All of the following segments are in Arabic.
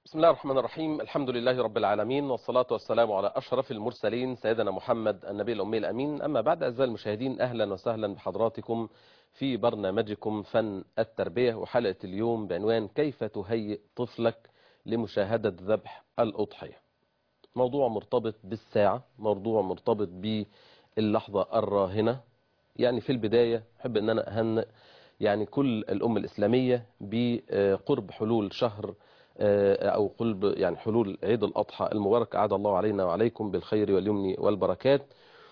بسم الله الرحمن الرحيم. الحمد لله رب العالمين، والصلاة والسلام على أشرف المرسلين سيدنا محمد النبي الأمي الأمين. أما بعد، أعزائي المشاهدين، أهلا وسهلا بحضراتكم في برنامجكم فن التربية، وحلقة اليوم بعنوان كيف تهيئ طفلك لمشاهدة ذبح الأضحية. موضوع مرتبط بالساعة، موضوع مرتبط باللحظة الراهنة. يعني في البداية أحب أن أنا أهنئ يعني كل الأمة الإسلامية بقرب حلول شهر أو قرب يعني حلول عيد الأضحى المبارك. أعاد الله علينا وعليكم بالخير واليمن والبركات.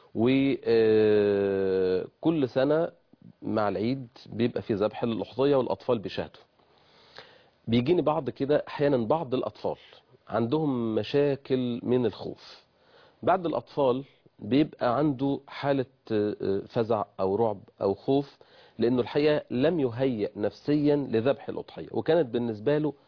وكل سنة مع العيد بيبقى في ذبح للأضحية والأطفال بيشاهدوا. بيجيني كده أحيانا بعض الأطفال عندهم مشاكل من الخوف. بعض الأطفال بيبقى عنده حالة فزع أو رعب أو خوف، لأنه الحقيقة لم يهيئ نفسيا لذبح الأضحية، وكانت بالنسبة له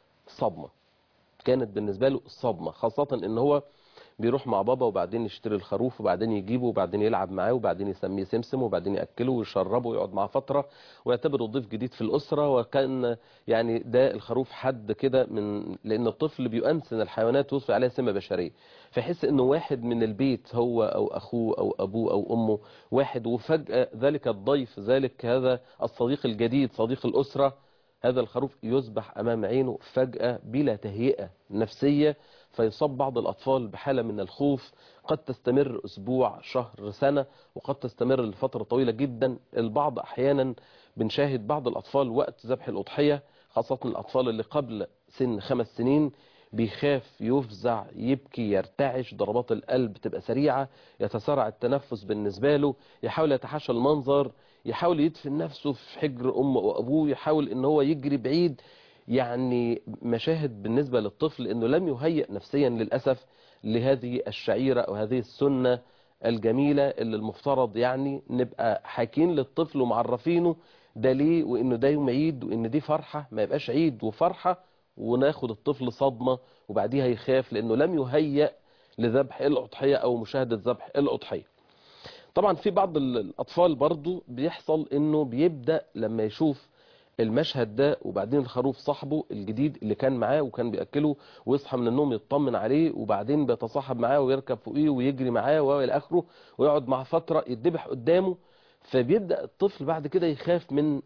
صدمة، خاصة ان هو بيروح مع بابا وبعدين يشتري الخروف وبعدين يجيبه وبعدين يلعب معاه وبعدين يسميه سمسم وبعدين يأكله ويشربه ويقعد معاه فترة ويعتبره ضيف جديد في الأسرة. وكان يعني ده الخروف حد كده من، لأن الطفل بيؤنسن الحيوانات ويضفي عليها سمة بشرية، فيحس انه واحد من البيت، هو او اخوه او ابوه او امه واحد، وفجأة ذلك الضيف، هذا الصديق الجديد، صديق الأسرة، هذا الخروف يذبح أمام عينه فجأة بلا تهيئة نفسية، فيصاب بعض الأطفال بحالة من الخوف قد تستمر أسبوع، شهر، سنة، وقد تستمر لفترة طويلة جدا. البعض أحيانا بنشاهد بعض الأطفال وقت ذبح الأضحية، خاصة الأطفال اللي قبل سن 5 سنين، بيخاف، يفزع، يبكي، يرتعش، ضربات القلب تبقى سريعة، يتسارع التنفس بالنسبة له، يحاول يتحاشى المنظر، يحاول يدفن نفسه في حجر أمه وأبوه، يحاول ان هو يجري بعيد. يعني مشاهد بالنسبة للطفل انه لم يهيئ نفسيا للأسف لهذه الشعيرة او هذه السنة الجميلة اللي المفترض يعني نبقى حاكين للطفل ومعرفينه ده ليه، وانه ده يوم عيد، وان دي فرحة، ما يبقاش عيد وفرحة وناخد الطفل صدمة وبعديها يخاف لانه لم يهيئ لذبح الأضحية او مشاهدة ذبح الأضحية. طبعا في بعض الأطفال برضو بيحصل انه بيبدأ لما يشوف المشهد ده وبعدين الخروف صاحبه الجديد اللي كان معاه وكان بيأكله ويصحى من النوم يطمن عليه وبعدين بيتصاحب معاه ويركب فوقيه ويجري معاه والى اخره ويقعد معاه فترة يتذبح قدامه، فبيبدأ الطفل بعد كده يخاف من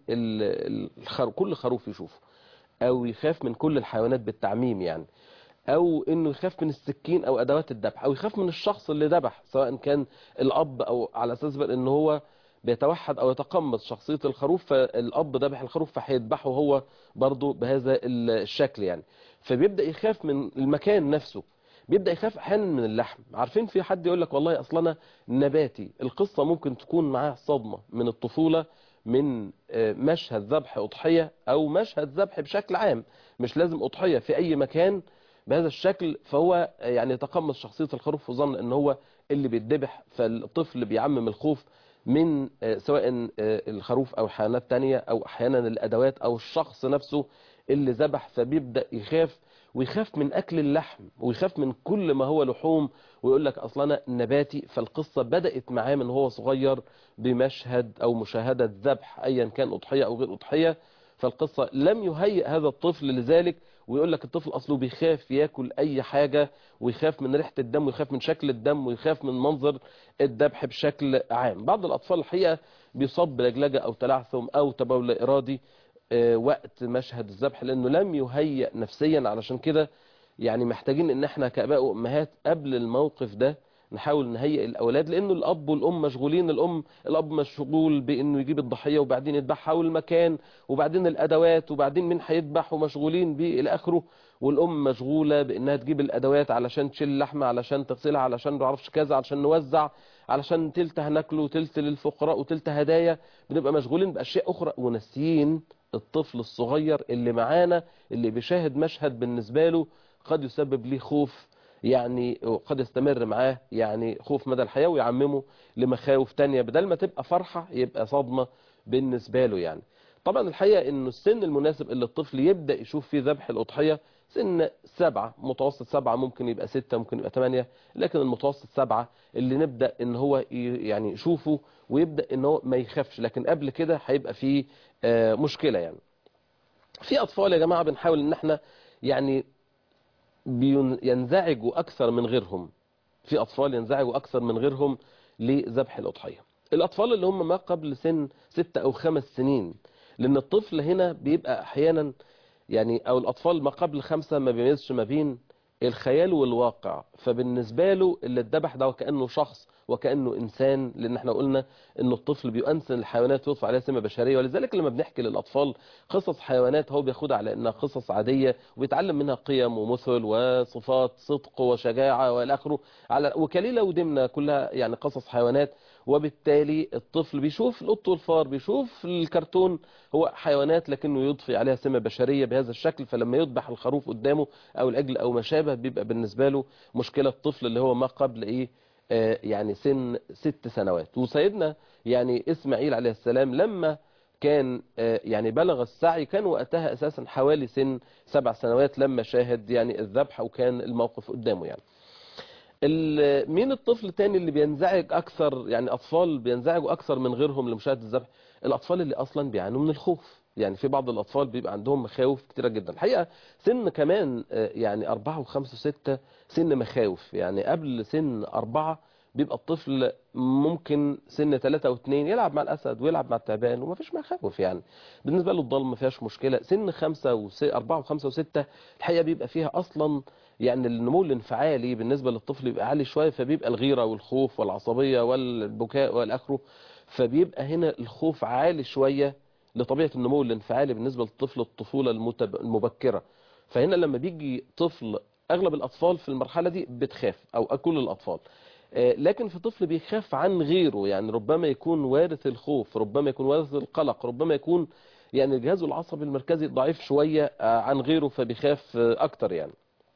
كل خروف يشوفه، او يخاف من كل الحيوانات بالتعميم يعني، او انه يخاف من السكين او ادوات الذبح، او يخاف من الشخص اللي ذبح سواء كان الاب، او على اساس بقى ان هو بيتوحد او يتقمص شخصية الخروف، فالاب ذبح الخروف فهيذبحه هو برضه بهذا الشكل يعني. فبيبدأ يخاف من المكان نفسه، بيبدأ يخاف احيانا من اللحم. عارفين في حد يقول لك والله اصلا انا نباتي، القصة ممكن تكون معاه صدمة من الطفولة، من مشهد ذبح أضحية أو مشهد ذبح بشكل عام، مش لازم أضحية، في أي مكان بهذا الشكل، فهو يعني يتقمص شخصية الخروف وظن ان هو اللي بيتذبح. فالطفل بيعمم الخوف من سواء الخروف او حيوانات تانية او احيانا الادوات او الشخص نفسه اللي ذبح، فبيبدأ يخاف، ويخاف من اكل اللحم ويخاف من كل ما هو لحوم، ويقول لك اصلا انا نباتي. فالقصة بدأت معاه من هو صغير بمشهد او مشاهدة ذبح ايا كان اضحية او غير اضحية، فالقصة لم يهيئ هذا الطفل لذلك. ويقول لك الطفل اصله بيخاف ياكل اي حاجة، ويخاف من ريحة الدم، ويخاف من شكل الدم، ويخاف من منظر الذبح بشكل عام. بعض الاطفال الحقيقة بيصاب بلجلجة او تلعثم او تبول لا ارادي وقت مشهد الذبح، لانه لم يهيئ نفسيا. علشان كده يعني محتاجين ان احنا كاباء وامهات قبل الموقف ده نحاول نهيئ الاولاد، لانه الاب والام مشغولين. الاب مشغول بانه يجيب الضحيه وبعدين يذبحها، والمكان وبعدين الادوات وبعدين مين هيذبح، ومشغولين بيه الى اخره. والام مشغوله بانها تجيب الادوات علشان تشيل اللحمه، علشان تغسلها، علشان ما اعرفش كذا، علشان نوزع، علشان تلت هناكله وتلت للفقراء وتلت هدايا. بنبقى مشغولين باشياء اخرى وناسيين الطفل الصغير اللي معانا، اللي بيشاهد مشهد بالنسبه له قد يسبب ليه خوف، يعني قد يستمر معاه يعني خوف مدى الحياة، ويعممه لمخاوف تانية، بدل ما تبقى فرحة يبقى صدمة بالنسبة له يعني. طبعا الحقيقة انه السن المناسب اللي الطفل يبدأ يشوف فيه ذبح الأضحية سن 7، متوسط 7، ممكن يبقى 6، ممكن يبقى 8، لكن المتوسط 7 اللي نبدأ ان هو يعني يشوفه ويبدأ ان هو ما يخافش، لكن قبل كده هيبقى فيه مشكلة يعني. في أطفال يا جماعة بنحاول ان احنا يعني ينزعجوا أكثر من غيرهم، في أطفال ينزعجوا أكثر من غيرهم لذبح الأضحية. الأطفال اللي هم ما قبل سن 6 أو 5 سنين، لأن الطفل هنا بيبقى أحيانا يعني، أو الأطفال ما قبل 5 ما بيميزش ما بين الخيال والواقع، فبالنسبة له اللي اتذبح ده وكأنه شخص وكأنه إنسان، لأن احنا قلنا إنه الطفل بيؤنسن الحيوانات ويضفى عليها سمة بشرية، ولذلك لما بنحكي للأطفال قصص حيوانات هو بياخدها على إنها قصص عادية وبيتعلم منها قيم ومثل وصفات صدق وشجاعة والى آخره، على وكليلة ودمنة كلها يعني قصص حيوانات. وبالتالي الطفل بيشوف القط والفار، بيشوف الكرتون هو حيوانات لكنه يضفي عليها سمة بشرية بهذا الشكل، فلما يذبح الخروف قدامه أو العجل أو ما شابه بيبقى بالنسبة له مشكلة. الطفل اللي هو ما قبل إيه يعني سن 6 سنوات. وسيدنا يعني إسماعيل عليه السلام لما كان يعني بلغ السعي كان وقتها أساسا حوالي سن 7 سنوات لما شاهد يعني الذبح وكان الموقف قدامه يعني. مين الطفل تاني اللي بينزعج أكثر، يعني أطفال بينزعجوا أكثر من غيرهم لمشاهدة الذبح؟ الأطفال اللي أصلا بيعانوا من الخوف. يعني في بعض الأطفال بيبقى عندهم مخاوف كتيرة جدا الحقيقة. سن كمان يعني 4 و5 و6 سن مخاوف، يعني قبل سن 4 بيبقى الطفل ممكن سن 3 و2 يلعب مع الأسد ويلعب مع التعبان ومفيش مخاوف، يعني بالنسبة له الضلمة ما فيهاش مشكلة. سن 4 و5 و6 الحقيقة بيبقى فيها أصلا يعني النمو الانفعالي بالنسبة للطفل بيبقى عالي شوية، فبيبقى الغيرة والخوف والعصبية والبكاء والآخره، فبيبقى هنا الخوف عالي شوية لطبيعة النمو الانفعالي بالنسبة للطفل الطفولة المبكرة. فهنا لما بيجي طفل، أغلب الأطفال في المرحلة دي بتخاف أو كل الأطفال، لكن في طفل بيخاف عن غيره، يعني ربما يكون وارث الخوف، ربما يكون وارث القلق، ربما يكون يعني الجهاز العصبي المركزي ضعيف شوية عن غيره فبيخاف أكتر يعني.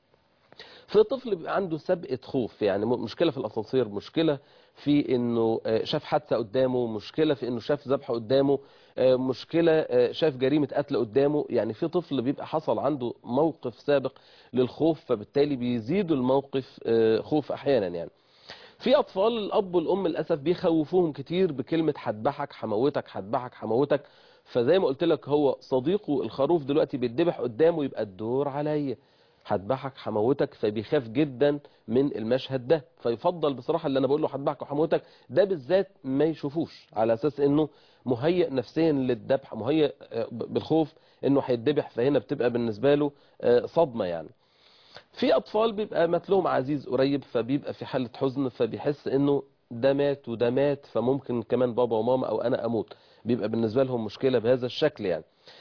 في طفل بيبقى عنده سابقة خوف، يعني مشكلة في الأسانسير، مشكلة في انه شاف حادثة قدامه، مشكلة في انه شاف ذبح قدامه، مشكلة شاف جريمة قتل قدامه. يعني في طفل بيبقى حصل عنده موقف سابق للخوف فبالتالي بيزيد الموقف خوف احيانا يعني. في اطفال الاب والام للاسف بيخوفوهم كتير بكلمة هذبحك هموتك هذبحك هموتك، فزي ما قلت لك هو صديقه الخروف دلوقتي بيتذبح قدامه يبقى الدور عليا، هذبحك هموتك، فبيخاف جدا من المشهد ده، فيفضل بصراحة اللي انا بقول له هذبحك وهموتك ده بالذات ما يشوفوش، على اساس انه مهيئ نفسيا للذبح، مهيئ بالخوف انه هيتذبح، فهنا بتبقى بالنسبة له صدمة يعني. في اطفال بيبقى مات لهم عزيز قريب فبيبقى في حالة حزن، فبيحس انه ده مات وده مات فممكن كمان بابا وماما او انا اموت، بيبقى بالنسبة لهم مشكلة بهذا الشكل يعني.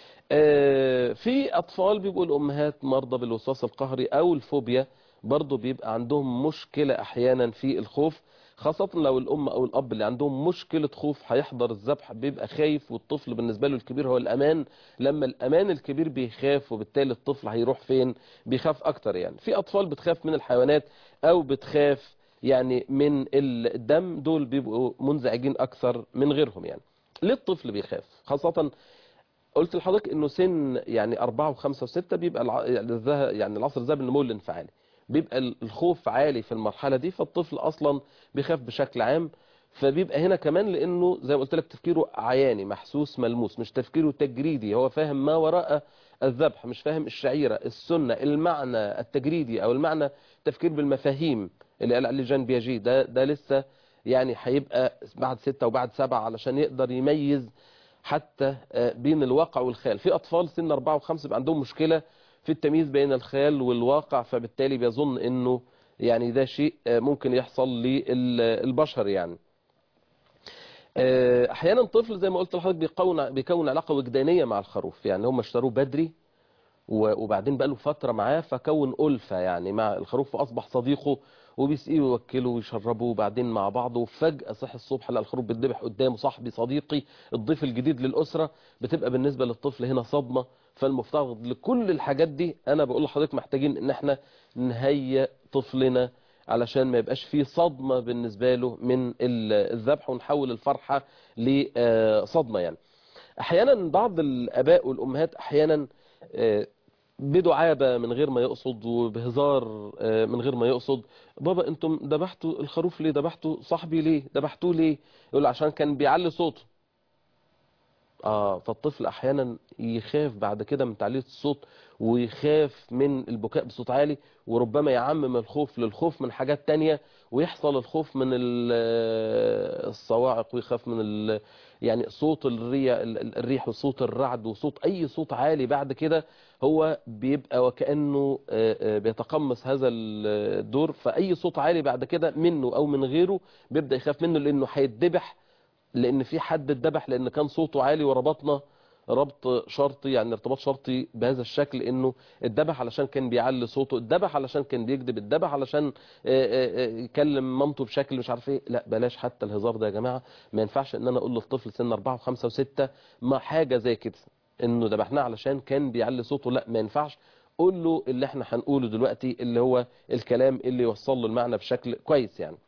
في أطفال بيبقوا الأمهات مرضى بالوسواس القهري أو الفوبيا، برضو بيبقى عندهم مشكلة أحيانا في الخوف، خاصة لو الأم أو الأب اللي عندهم مشكلة خوف هيحضر الذبح بيبقى خايف، والطفل بالنسبة له الكبير هو الأمان، لما الأمان الكبير بيخاف وبالتالي الطفل هيروح فين؟ بيخاف أكتر يعني. في أطفال بتخاف من الحيوانات أو بتخاف يعني من الدم، دول بيبقوا منزعجين أكثر من غيرهم يعني. ليه الطفل بيخاف؟ خاصة قلت لحضرتك انه سن يعني 4 و5 و6 بيبقى يعني العصر الذهبي للنمو الانفعالي، بيبقى الخوف عالي في المرحلة دي، فالطفل اصلا بيخاف بشكل عام، فبيبقى هنا كمان لانه زي ما قلت لك تفكيره عياني محسوس ملموس، مش تفكيره تجريدي، هو فاهم ما وراء الذبح، مش فاهم الشعيرة السنة المعنى التجريدي او المعنى التفكير بالمفاهيم اللي قال عليه جان بياجي، ده لسه يعني هيبقى بعد 6 وبعد 7 علشان يقدر يميز حتى بين الواقع والخيال. في أطفال سن 4 و5 بيبقى عندهم مشكلة في التمييز بين الخيال والواقع، فبالتالي بيظن انه يعني ده شيء ممكن يحصل للبشر يعني. احيانا طفل زي ما قلت لحضرتك بيكون علاقة وجدانية مع الخروف، يعني هم اشتروه بدري وبعدين بقى له فترة معاه فكون ألفة يعني مع الخروف، فأصبح صديقه وبيسقيه ويوكله ويشربه، وبعدين مع بعض وفجأة صحي الصبح لقى الخروف بيتذبح قدامه، صاحبي صديقي الضيف الجديد للأسرة، بتبقى بالنسبة للطفل هنا صدمة. فالمفترض لكل الحاجات دي أنا بقول لحضرتك محتاجين إن احنا نهيئ طفلنا علشان ما يبقاش فيه صدمة بالنسبة له من الذبح، ونحول الفرحة لصدمة يعني. أحيانا بعض الآباء والأمهات أحيانا بدعابة من غير ما يقصد وبهزار من غير ما يقصد، بابا انتم ذبحتوا الخروف ليه؟ ذبحتوا صاحبي ليه؟ ذبحتوه ليه؟ يقول عشان كان بيعلي صوته. فالطفل احيانا يخاف بعد كده من تعلية الصوت، ويخاف من البكاء بصوت عالي، وربما يعمم الخوف للخوف من حاجات تانية، ويحصل الخوف من الصواعق، ويخاف من يعني صوت الريح وصوت الرعد وصوت اي صوت عالي. بعد كده هو بيبقى وكأنه بيتقمص هذا الدور، فاي صوت عالي بعد كده منه او من غيره بيبدأ يخاف منه، لانه هيتذبح، لان في حد اتذبح لان كان صوته عالي، وربطنا ربط شرطي، يعني ارتباط شرطي بهذا الشكل، انه اتذبح علشان كان بيعلي صوته، اتذبح علشان كان بيكذب، اتذبح علشان يكلم مامته بشكل مش عارف ايه. لا بلاش حتى الهزار ده يا جماعه. ما ينفعش ان انا اقول للطفل سن 4 و5 و6 ما حاجه زي كده، انه ذبحناه علشان كان بيعلي صوته. لا ما ينفعش. قول له اللي احنا هنقوله دلوقتي، اللي هو الكلام اللي يوصل له المعنى بشكل كويس يعني.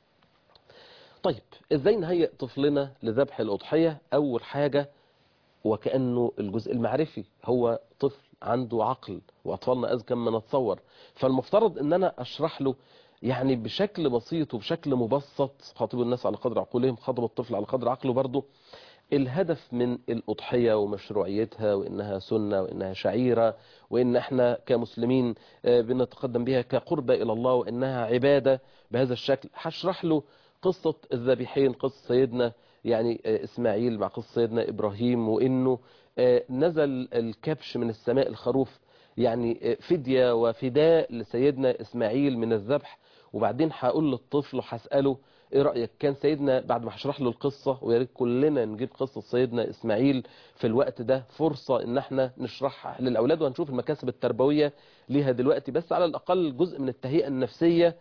طيب ازاي نهيئ طفلنا لذبح الأضحية؟ أول حاجة وكأنه الجزء المعرفي، هو طفل عنده عقل، وأطفالنا أذكى مما نتصور، فالمفترض أن أنا أشرح له يعني بشكل بسيط وبشكل مبسط. خاطبوا الناس على قدر عقولهم، خاطب الطفل على قدر عقله برضه. الهدف من الأضحية ومشروعيتها، وإنها سنة، وإنها شعيرة، وإن احنا كمسلمين بنتقدم بها كقربة إلى الله، وإنها عبادة بهذا الشكل. هشرح له قصة الذبيحين، قصة سيدنا يعني إسماعيل مع قصة سيدنا إبراهيم، وإنه نزل الكبش من السماء، الخروف، يعني فدية وفداء لسيدنا إسماعيل من الذبح. وبعدين هقول للطفل وهسأله ايه رأيك؟ كان سيدنا بعد ما هشرح له القصة، ويا ريت كلنا نجيب قصة سيدنا اسماعيل في الوقت ده، فرصة ان احنا نشرحها للاولاد، وهنشوف المكاسب التربوية ليها دلوقتي، بس على الاقل جزء من التهيئة النفسية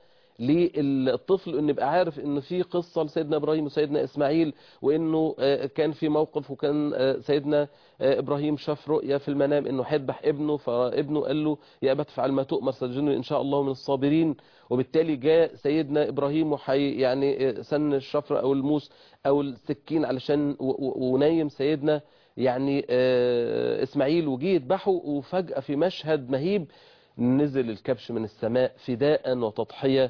للطفل، انه يبقى عارف ان في قصة لسيدنا ابراهيم وسيدنا اسماعيل، وانه كان في موقف، وكان سيدنا ابراهيم شاف رؤيا في المنام انه هيذبح ابنه، فابنه قال له يا ابت افعل ما تؤمر ستجدني ان شاء الله من الصابرين. وبالتالي جاء سيدنا ابراهيم يعني سن الشفر او الموس او السكين علشان ونايم سيدنا يعني اسماعيل، وجي يذبحه، وفجأة في مشهد مهيب نزل الكبش من السماء فداء وتضحية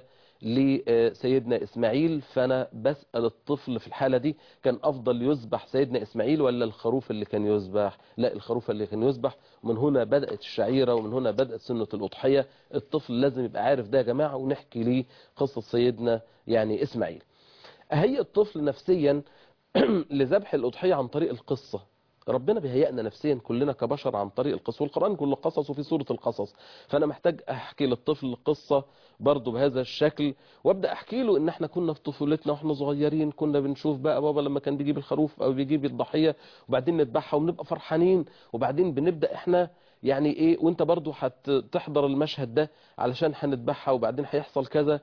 لسيدنا إسماعيل. فأنا بسأل الطفل في الحالة دي، كان أفضل يذبح سيدنا إسماعيل ولا الخروف اللي كان يذبح؟ لا، الخروف اللي كان يذبح. ومن هنا بدأت الشعيرة، ومن هنا بدأت سنة الأضحية. الطفل لازم يبقى عارف ده يا جماعة، ونحكي ليه قصة سيدنا يعني إسماعيل. أهيئ الطفل نفسيا لذبح الأضحية عن طريق القصة. ربنا بيهيئنا نفسيا كلنا كبشر عن طريق القصص، والقرآن كله قصص، وفي سورة القصص. فأنا محتاج أحكي للطفل قصة برضو بهذا الشكل، وابدأ أحكي له إن احنا كنا في طفولتنا واحنا صغيرين كنا بنشوف بقى بابا لما كان بيجيب الخروف أو بيجيب الضحية، وبعدين نذبحها ونبقى فرحانين، وبعدين بنبدأ احنا يعني ايه، وانت برضو هتحضر المشهد ده علشان هنذبحها، وبعدين هيحصل كذا،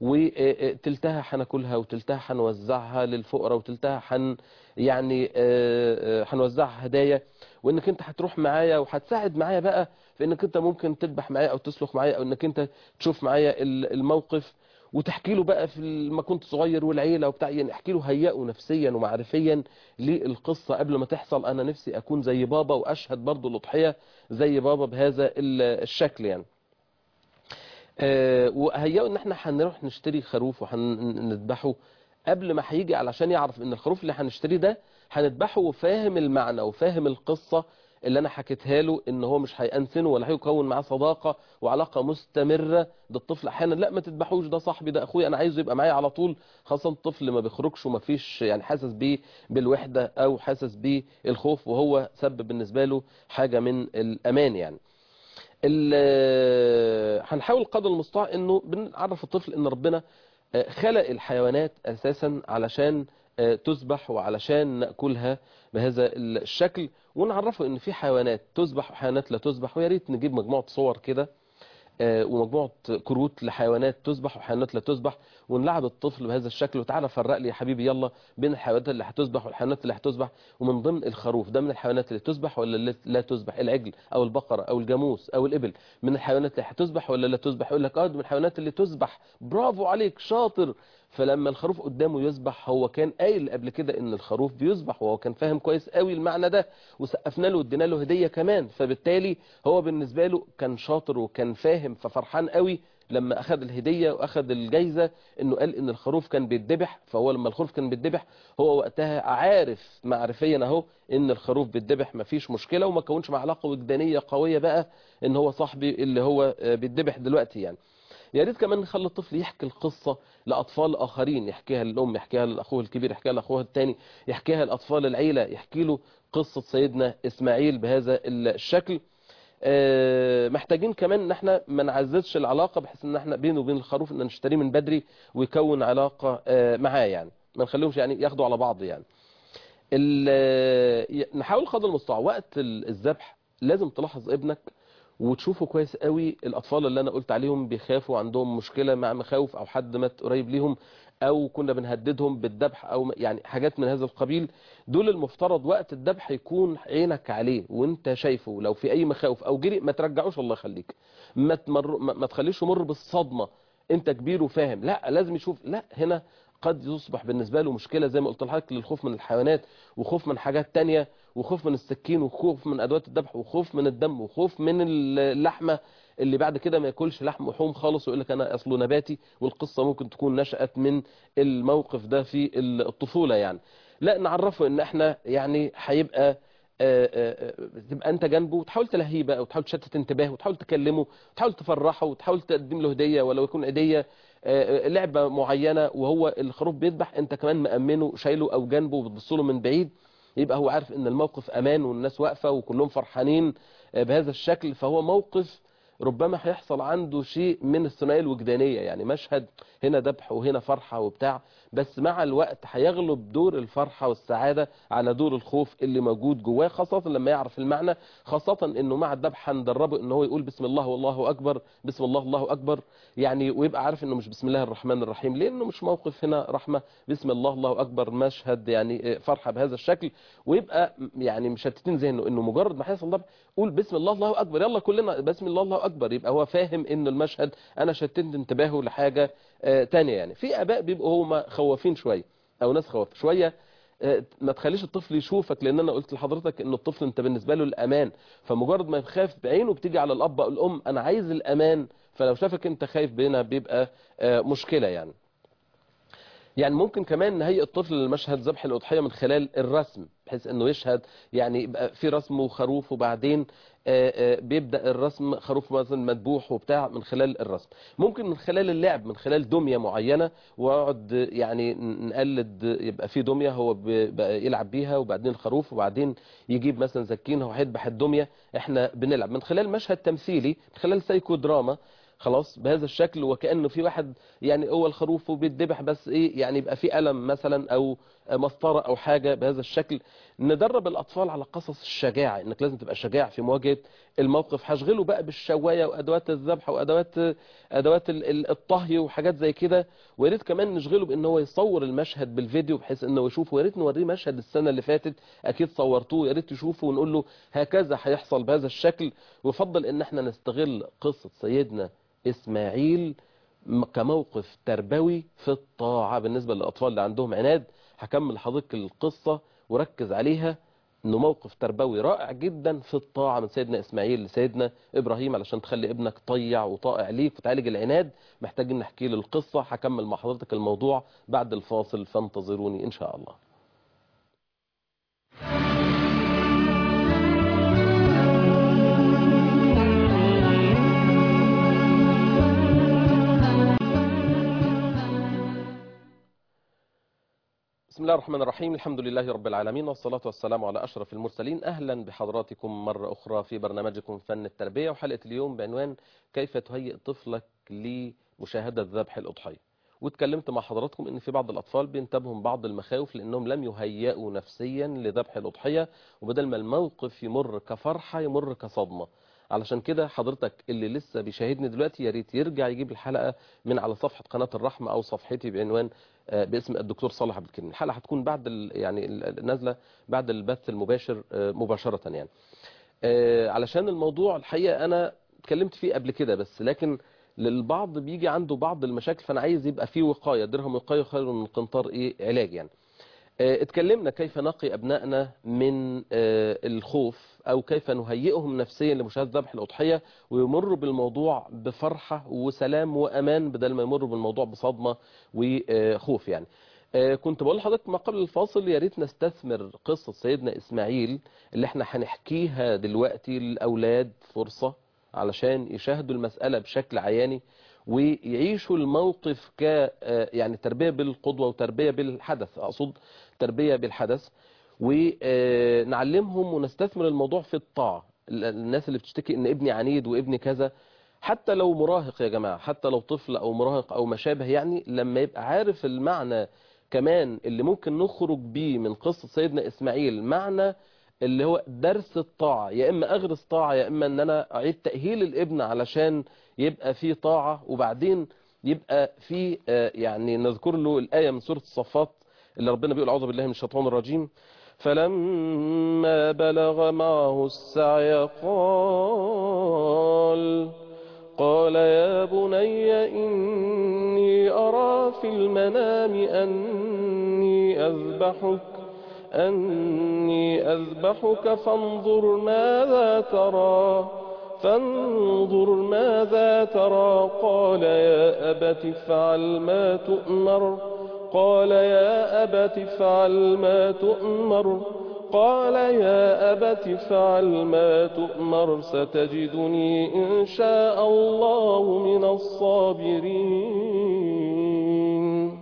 وتلتها هناكلها، وتلتها هنوزعها للفقراء، وتلتها يعني هنوزعها هدايا، وانك انت هتروح معايا وهتساعد معايا بقى في انك انت ممكن تذبح معايا او تسلخ معايا، او انك انت تشوف معايا الموقف، وتحكي له بقى في ما كنت صغير والعيله وبتاع، يعني احكي له، هيئه نفسيا ومعرفيا للقصه قبل ما تحصل. انا نفسي اكون زي بابا، واشهد برضو الاضحيه زي بابا بهذا الشكل يعني. وهيئوا ان احنا هنروح نشتري خروف وهنذبحه قبل ما هيجي، علشان يعرف ان الخروف اللي هنشتريه ده هنذبحه وفاهم المعنى وفاهم القصة اللي انا حكيتها له، ان هو مش هيأنسنه ولا هيكون معاه صداقة وعلاقة مستمرة. ده الطفل احيانا لا ما تذبحوش، ده صاحبي، ده اخويا، انا عايزه يبقى معايا على طول، خاصة الطفل ما بيخرجش وما فيش يعني حاسس بيه بالوحدة او حاسس بيه الخوف، وهو سبب بالنسبة له حاجة من الامان يعني. هنحاول قدر المستطاع انه بنعرف الطفل ان ربنا خلق الحيوانات اساسا علشان تذبح وعلشان ناكلها بهذا الشكل، ونعرفه ان في حيوانات تذبح وحيوانات لا تذبح. ويا ريت نجيب مجموعه صور كده ومجموعة كروت لحيوانات تذبح وحيوانات لا تذبح، ونلعب الطفل بهذا الشكل، وتعالى فرق لي يا حبيبي يلا بين الحيوانات اللي هتذبح والحيوانات اللي هتذبح. ومن ضمن الخروف ده من الحيوانات اللي تذبح ولا اللي لا تذبح؟ العجل او البقرة او الجاموس او الابل من الحيوانات اللي هتذبح ولا لا تذبح؟ يقول لك اه من الحيوانات اللي تذبح. برافو عليك، شاطر. فلما الخروف قدامه يذبح، هو كان قايل قبل كده ان الخروف بيذبح، وهو كان فاهم كويس قوي المعنى ده، وسقفنا له وادينا له هديه كمان، فبالتالي هو بالنسبه له كان شاطر وكان فاهم، ففرحان قوي لما اخذ الهديه واخذ الجايزه انه قال ان الخروف كان بيتذبح، فهو لما الخروف كان بيتذبح هو وقتها عارف معرفيا اهو ان الخروف بيتذبح مفيش مشكله، وما كونش مع علاقه وجدانيه قويه بقى ان هو صاحبي اللي هو بيتذبح دلوقتي يعني. يا ريت كمان نخلي الطفل يحكي القصة لأطفال آخرين، يحكيها للأم، يحكيها لأخوه الكبير، يحكيها لأخوه الثاني، يحكيها لأطفال العيلة، يحكي له قصة سيدنا إسماعيل بهذا الشكل. محتاجين كمان ان احنا ما نعززش العلاقة بحيث ان احنا بينه وبين الخروف ان نشتريه من بدري ويكون علاقة معاه يعني، ما نخليهمش يعني ياخدوا على بعض يعني. نحاول قدر المستطاع وقت الذبح لازم تلاحظ ابنك وتشوفه كويس قوي. الاطفال اللي انا قلت عليهم بيخافوا عندهم مشكله مع مخاوف او حد مات قريب ليهم او كنا بنهددهم بالذبح او يعني حاجات من هذا القبيل، دول المفترض وقت الذبح يكون عينك عليه وانت شايفه، لو في اي مخاوف او جري ما ترجعوش الله يخليك، ما تخليش يمر بالصدمه. انت كبير وفاهم، لا لازم يشوف، لا هنا قد يصبح بالنسبه له مشكله زي ما قلت لحضرتك، للخوف من الحيوانات وخوف من حاجات تانية وخوف من السكين وخوف من ادوات الذبح وخوف من الدم وخوف من اللحمه، اللي بعد كده ما ياكلش لحم وحوم خالص ويقول لك انا اصله نباتي، والقصه ممكن تكون نشأت من الموقف ده في الطفوله يعني. لا نعرفه ان احنا يعني هيبقى تبقى انت جنبه وتحاول تلهيه بقى وتحاول تشتت انتباهه وتحاول تكلمه وتحاول تفرحه وتحاول تقدم له هديه ولو يكون هديه لعبه معينه وهو الخروف بيذبح، انت كمان مأمنه شايله او جنبه وبتبص له من بعيد، يبقى هو عارف ان الموقف امان والناس واقفه وكلهم فرحانين بهذا الشكل. فهو موقف ربما هيحصل عنده شيء من الثنائيه الوجدانيه، يعني مشهد هنا ذبح وهنا فرحه وبتاع، بس مع الوقت هيغلب دور الفرحه والسعاده على دور الخوف اللي موجود جواه، خاصه لما يعرف المعنى، خاصه انه مع الذبح هندربه ان هو يقول بسم الله والله اكبر، بسم الله الله اكبر يعني، ويبقى عارف انه مش بسم الله الرحمن الرحيم لانه مش موقف هنا رحمه، بسم الله الله اكبر مشهد يعني فرحه بهذا الشكل، ويبقى يعني مشتتين ذهنه انه مجرد ما هيحصل ذبح قول بسم الله الله اكبر، يلا كلنا بسم الله الله اكبر، يبقى هو فاهم ان المشهد انا شتت انتباهه لحاجه تانية يعني. في اباء بيبقوا هم خوافين شويه او ناس خواف شويه، ما تخليش الطفل يشوفك، لان انا قلت لحضرتك ان الطفل انت بالنسبه له الامان، فمجرد ما يخاف بعينه بتيجي على الاب او الام انا عايز الامان، فلو شافك انت خايف بينا بيبقى مشكله يعني. يعني ممكن كمان نهيئ الطفل لمشهد ذبح الأضحية من خلال الرسم، بحيث انه يشهد يعني يبقى في رسم وخروف وبعدين بيبدأ الرسم خروف مثلا مذبوح وبتاع من خلال الرسم. ممكن من خلال اللعب، من خلال دمية معينة واقعد يعني نقلد، يبقى في دمية هو بقى يلعب بيها وبعدين خروف وبعدين يجيب مثلا سكين هو هيذبح الدمية، احنا بنلعب من خلال مشهد تمثيلي من خلال سايكو دراما خلاص بهذا الشكل، وكأنه في واحد يعني هو الخروف وبيتذبح بس ايه يعني يبقى في ألم مثلا او مسطرة او حاجة بهذا الشكل. ندرب الأطفال على قصص الشجاعة، انك لازم تبقى شجاع في مواجهة الموقف، هشغله بقى بالشواية وادوات الذبح وادوات الطهي وحاجات زي كده، ويا ريت كمان نشغله بان هو يصور المشهد بالفيديو بحيث انه يشوفه، ويا ريت نوريه مشهد السنة اللي فاتت اكيد صورتوه، يا ريت تشوفه ونقول له هكذا هيحصل بهذا الشكل. ويفضل ان احنا نستغل قصة سيدنا إسماعيل كموقف تربوي في الطاعة بالنسبة للأطفال اللي عندهم عناد. هكمل حضرتك القصة وركز عليها، انه موقف تربوي رائع جدا في الطاعة من سيدنا إسماعيل لسيدنا إبراهيم علشان تخلي ابنك طيع وطائع ليك وتعالج العناد. محتاجين نحكي له القصة، هكمل مع حضرتك الموضوع بعد الفاصل فانتظروني إن شاء الله. بسم الله الرحمن الرحيم، الحمد لله رب العالمين والصلاة والسلام على أشرف المرسلين. أهلا بحضراتكم مرة أخرى في برنامجكم فن التربية، وحلقة اليوم بعنوان كيف تهيئ طفلك لمشاهدة ذبح الأضحية. واتكلمت مع حضراتكم ان في بعض الأطفال بينتابهم بعض المخاوف لأنهم لم يهيئوا نفسيا لذبح الأضحية، وبدل ما الموقف يمر كفرحة يمر كصدمة. علشان كده حضرتك اللي لسه بيشاهدني دلوقتي يا ريت يرجع يجيب الحلقة من على صفحة قناة الرحمة أو صفحتي بعنوان باسم الدكتور صالح عبد الكريم. الحلقة هتكون بعد يعني نازلة بعد البث المباشر مباشرة يعني. علشان الموضوع الحقيقة أنا اتكلمت فيه قبل كده، بس لكن للبعض بيجي عنده بعض المشاكل، فأنا عايز يبقى فيه وقاية، درهم وقاية خير من قنطار علاج يعني. اتكلمنا كيف نقي أبنائنا من الخوف، أو كيف نهيئهم نفسيا لمشاهدة ذبح الأضحية ويمروا بالموضوع بفرحة وسلام وأمان، بدل ما يمروا بالموضوع بصدمة وخوف يعني. كنت بقول لحضرتك ما قبل الفاصل يا ريت نستثمر قصة سيدنا إسماعيل اللي احنا هنحكيها دلوقتي للأولاد فرصة علشان يشاهدوا المسألة بشكل عياني ويعيشوا الموقف يعني تربية بالقدوة وتربية بالحدث، أقصد تربية بالحدث، ونعلمهم ونستثمر الموضوع في الطاعة. الناس اللي بتشتكي ان ابني عنيد وابني كذا، حتى لو مراهق يا جماعة، حتى لو طفل او مراهق او ما شابه، يعني لما يبقى عارف المعنى كمان اللي ممكن نخرج بيه من قصة سيدنا إسماعيل، معنى اللي هو درس الطاعة، يا إما أغرس طاعة يا إما أن أنا أعيد تأهيل الابن علشان يبقى فيه طاعة، وبعدين يبقى فيه يعني نذكر له الآية من سورة الصفات اللي ربنا بيقول أعوذ بالله من الشيطان الرجيم: فلما بلغ معه السعي قال يا بني إني أرى في المنام أني أذبحك فانظر ماذا ترى. قال يا أبت افعل ما تؤمر. قال يا أبت افعل ما تؤمر ستجدني إن شاء الله من الصابرين.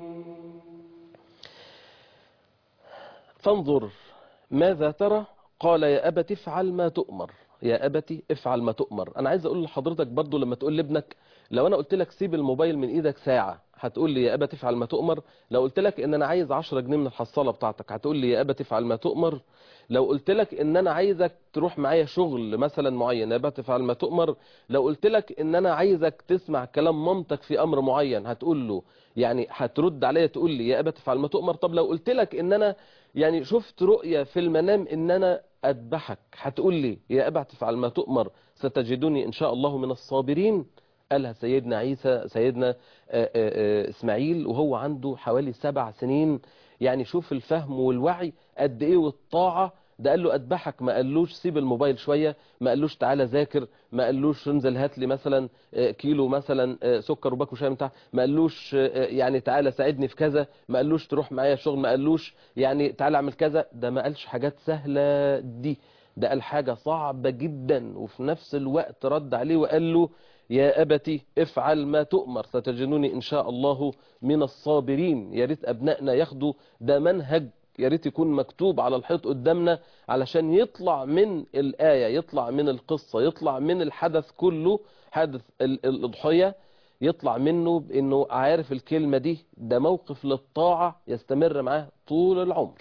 فانظر ماذا ترى. قال يا أبت افعل ما تؤمر. يا أبت افعل ما تؤمر. أنا عايز أقول لحضرتك برضو لما تقول لابنك، لو أنا قلت لك سيب الموبايل من إيدك ساعة هتقول لي يا أبت افعل ما تؤمر. لو قلت لك إن أنا عايز 10 جنيه من الحصالة بتاعتك هتقول لي يا أبت افعل ما تؤمر. لو قلت لك إن أنا عايزك تروح معايا شغل مثلا معين، يا أبت افعل ما تؤمر. لو قلت لك إن أنا عايزك تسمع كلام مامتك في أمر معين هتقول له، يعني هترد عليا تقول لي يا أبت افعل ما تؤمر. طب لو قلت لك إن أنا يعني شفت رؤية في المنام إن أنا أذبحك هتقول لي يا أبت افعل ما تؤمر ستجدني إن شاء الله من الصابرين. قالها سيدنا إسماعيل وهو عنده حوالي 7 سنين. يعني شوف الفهم والوعي قد إيه والطاعة. ده قال له أذبحك، ما قالوش سيب الموبايل شوية، ما قالوش تعالى ذاكر، ما قالوش انزل هات لي مثلا كيلو مثلا سكر وباكو شاي بتاع، ما قالوش يعني تعالى ساعدني في كذا، ما قالوش تروح معايا شغل، ما قالوش يعني تعالى اعمل كذا. ده ما قالش حاجات سهلة دي، ده قال حاجة صعبة جدا، وفي نفس الوقت رد عليه وقال له يا أبتي افعل ما تؤمر ستجدني إن شاء الله من الصابرين. يا ريت أبنائنا ياخدوا ده منهج، يا ريت يكون مكتوب على الحيط قدامنا علشان يطلع من الآية، يطلع من القصة، يطلع من الحدث كله، حدث الأضحية، يطلع منه بأنه عارف الكلمة دي ده موقف للطاعة يستمر معاه طول العمر.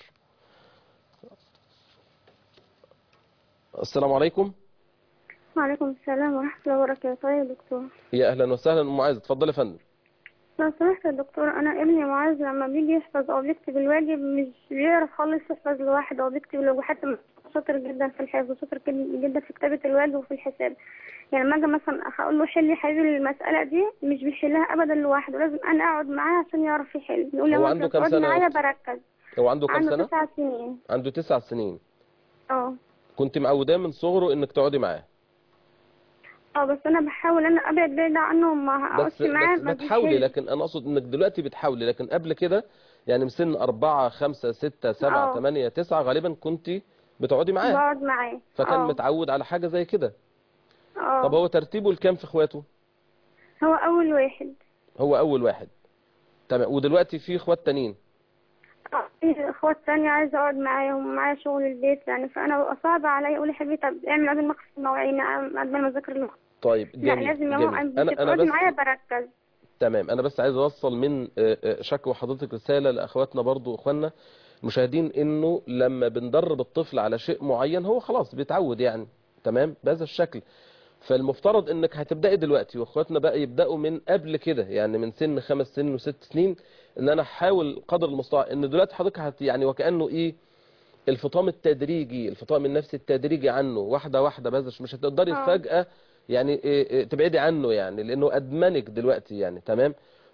السلام عليكم. وعليكم السلام ورحمة الله وبركاته. يا دكتور، يا أهلا وسهلا أم معاذ، اتفضلي يا فندم. لو سمحت يا دكتور، أنا ابني معاذ لما بيجي يحفظ أو بيكتب الواجب مش بيعرف خالص يحفظ لوحده أو بيكتب لوحده، حتى شاطر جدا في الحفظ وشاطر جدا في كتابة الواجب وفي الحساب. يعني لما أجي مثلا أقول له حل يا حبيبي المسألة دي مش بيحلها أبدا لوحده، لازم أنا أقعد معاه عشان يعرف يحل. يقول لي هو ماما عنده لو كام تقعد سنة يا معايا أختي؟ بركز. هو عنده كام عنده سنة؟ 9 سنين. عنده 9 سنين. اه. كنت معوداه من صغره إنك تقعدي معاه؟ بس أنا بحاول أنا أبعد بعيد عنه وما أقعدش معاه، بس ما بتحاولي، بيحلش. لكن أنا أقصد إنك دلوقتي بتحاولي، لكن قبل كده يعني من سن 4 5 6 7 اه، 8 9 غالبا كنت بتقعدي معاه، بقعد معاه. فكان متعود على حاجة زي كده. طب اه، هو ترتيبه الكام في اخواته؟ هو أول واحد. هو أول واحد. تمام. ودلوقتي في اخوات تانيين؟ في اخوات تانية عايزة اقعد معاهم، معايا شغل البيت يعني، فانا ببقى صعبة عليا. اقول يا حبيبي طب اعمل قبل ما اغسل المواعين، قبل ما اذاكر طيب لا جميل لازم يا جميل. ماما أنا تقعدي بس معايا بركز. تمام. أنا بس عايز أوصل من شكوى حضرتك رسالة لأخواتنا برضو أخواننا المشاهدين، إنه لما بندرب الطفل على شيء معين هو خلاص بيتعود يعني، تمام بهذا الشكل. فالمفترض انك هتبدأي دلوقتي واخواتنا بقى يبدأوا من قبل كده، يعني من سن 5 سنين و6 سنين، ان انا احاول قدر المستطاع ان دلوقتي حضرتك يعني وكأنه ايه الفطام التدريجي، الفطام النفسي التدريجي عنه واحدة واحدة، بس مش هتقدري اه. فجأة يعني تبعدي عنه يعني، لانه ادمنك دلوقتي يعني، تمام.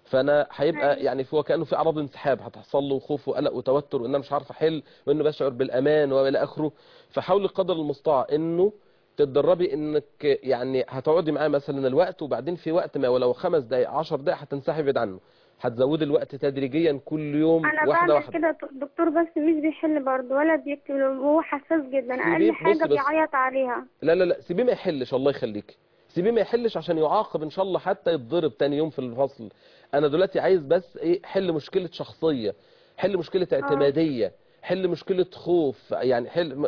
فانا هيبقى أيوة. يعني هو كانه في اعراض انسحاب هتحصل له، خوف وقلق وتوتر، وان انا مش عارف احل، وانه بشعر بالامان والى اخره. فحاولي قدر المستطاع انه تتدربي انك يعني هتقعدي معاه مثلا الوقت، وبعدين في وقت ما ولو 5 دقائق 10 دقائق هتنسحبي بعيد عنه، هتزودي الوقت تدريجيا كل يوم انا واحده بعمل واحده. كده دكتور، بس مش بيحل برضه ولا بيكتب، وهو حساس جدا، سيبيه، اقل حاجه بصي بس، بيعيط عليها. لا لا لا، سيبيه ما يحلش، الله يخليك، سيبيه ما يحلش عشان يعاقب ان شاء الله، حتى يتضرب تاني يوم في الفصل. انا دلوقتي عايز بس ايه، حل مشكلة شخصية، حل مشكلة اه. اعتمادية، حل مشكلة خوف، يعني